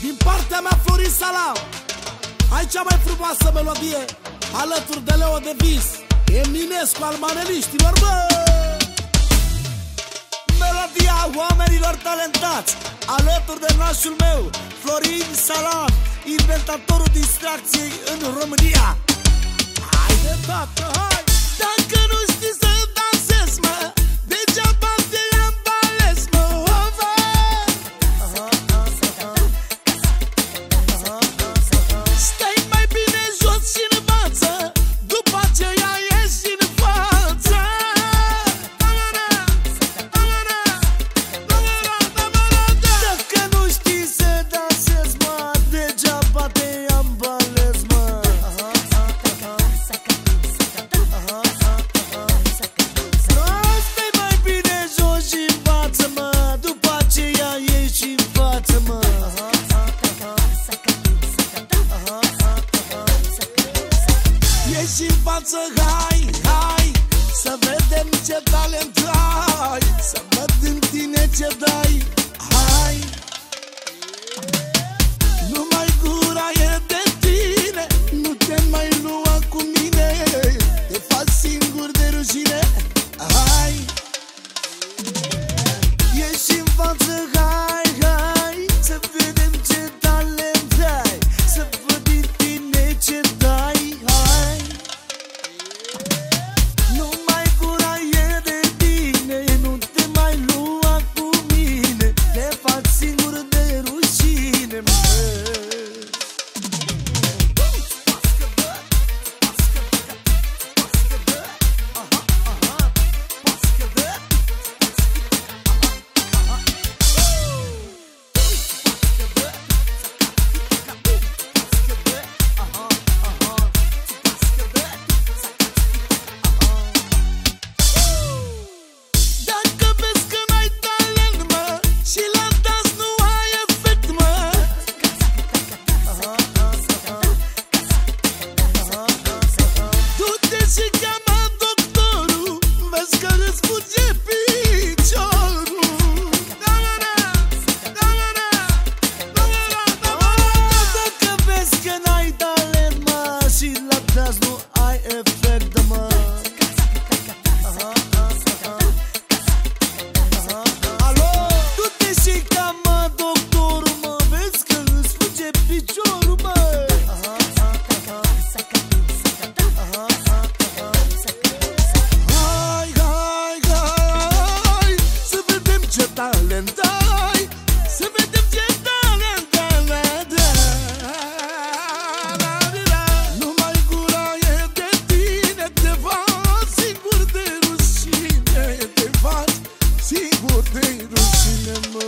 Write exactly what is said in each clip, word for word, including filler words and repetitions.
Din partea mea, Florin Salam, ai cea mai frumoasă melodie, alături de Leo de Vis, Eminescu al maneliștilor, bă! Melodia oamenilor talentați, alături de nașul meu, Florin Salam, inventatorul distracției în România. Haide, tată, hai! Dacă nu știi să dansezi, mă, degeaba te-am ales, mă, ovă. Stai mai bine jos și învață, după aceea ieși în față. Dacă nu știi să dansezi, mă, degeaba te-am ales, mă. Stai mai bine jos și învață, mă, după aceea ieși în față, mă. Ieși în față, hai, hai, să vedem ce talent ai, să văd în tine ce dai, hai. Numai gura e de tine, nu te mai lua cu mine, te faci singur de rușine, hai. Ieși în față, hai, hai, să vedem ce talent ai, să văd în tine ce dai, hai. Numai gura e de tine, nu te mai lua cu mine, te faci singur de rușine, mă. Dacă vezi că n-ai talent, mă, și la dans nu ai efect, mă, du-te și cheamă doctorul, vezi că îți fuge piciorul. Dacă vezi că n-ai talent, mă, și la dans nu ai efect, mă. Alo, du-te și cheamă doctorul, mă, vezi că îți fuge piciorul, mă. Hai, hai, hai, să vedem ce talent ai, să vedem ce talent ai. Numai gura e de tine, te faci singur de rușine, te faci singur de rușine, mă.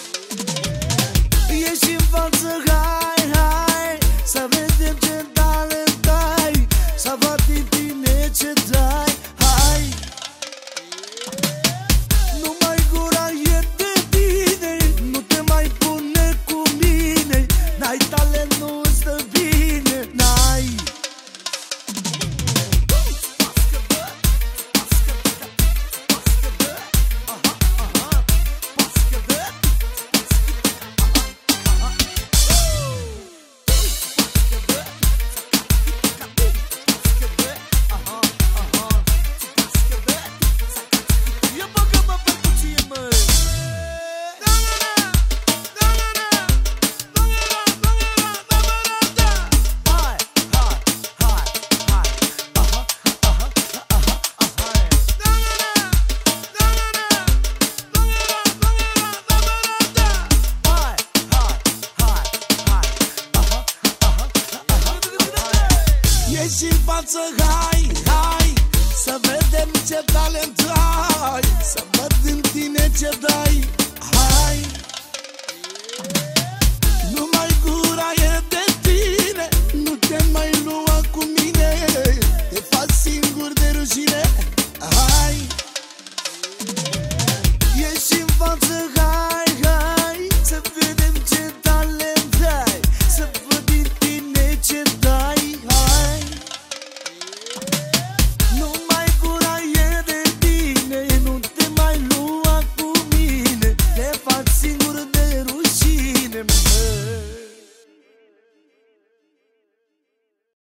Ieși în față, hai, hai, să vedem ce talent ai, să văd din tine ce dai, hai. Numai gura e de tine, nu te mai pune cu mine, n-ai talent, nu stă bine, n-ai. Ia băgă-mă percuție, mă. Hai, hai, hai, hai, aha, aha, aha, hai. Hai, hai, hai, hai, aha, aha, aha. Ieși în față, hai, hai, să vedem ce talent ai, să văd în tine ce dai.